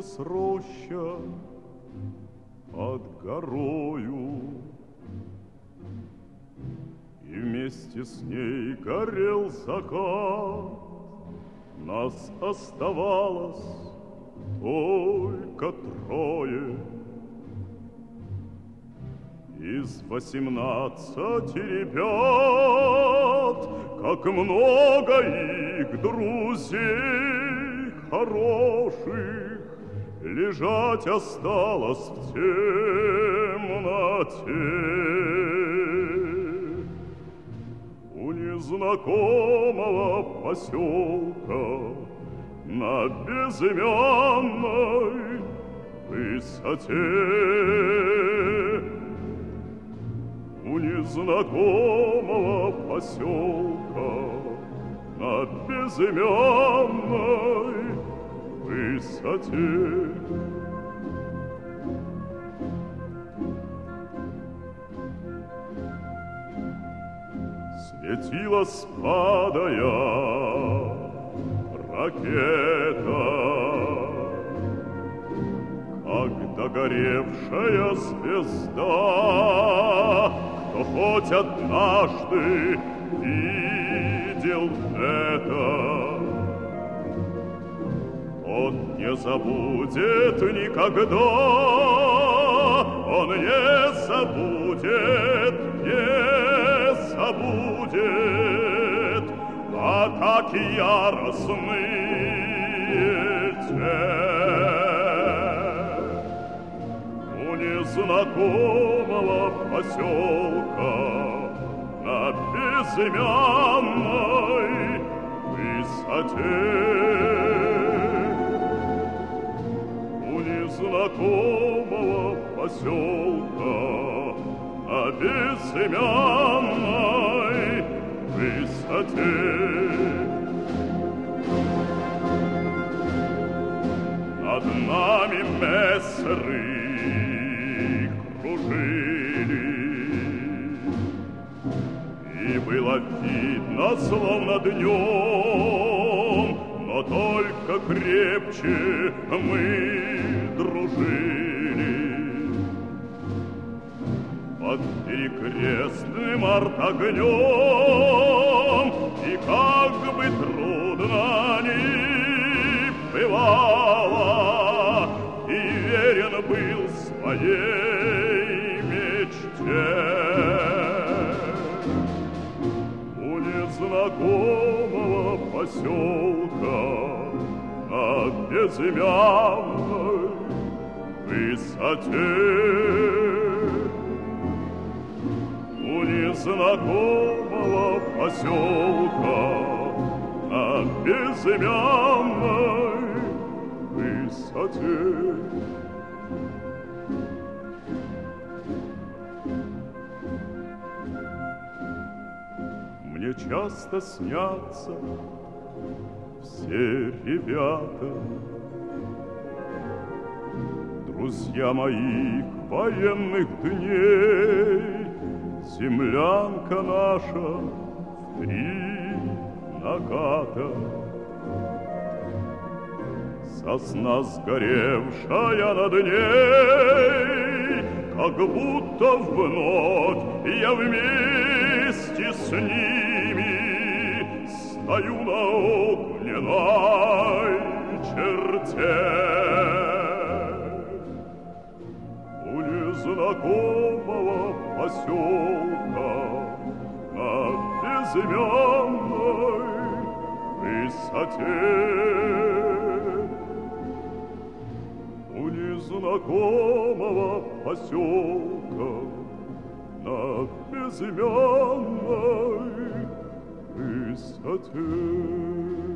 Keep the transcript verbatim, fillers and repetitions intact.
светилась роща под горою, и вместе с ней горел закат. Нас оставалось только трое. Из восемнадцати ребят, как много их друзей хороших, лежать осталось в темноте. У незнакомого поселка на безымянной высоте. У незнакомого поселка на безымянной высоте. Светилась, падая, ракета, как догоревшая звезда. Кто хоть однажды видел это, он не забудет никогда, он не забудет, не забудет атаки яростные те. У незнакомого поселка на безымянной высоте. У незнакомого поселка на безымянной высоте. Над нами мессеры кружили, и было видно, словно днем, но только крепче мы дружили. Под перекрестным артогнем, и как бы трудно ни бывало, и верен был своей мечте. У незнакомого поселка на безымянной высоте. У незнакомого поселка на безымянной высоте. Мне часто снятся все ребята, друзья моих военных дней. Землянка наша в три наката, сосна сгоревшая над ней, как будто вновь я вместе с ними стою на огненной черте. У незнакомого поселка на безымянной высоте. У незнакомого поселка на безымянной высоте.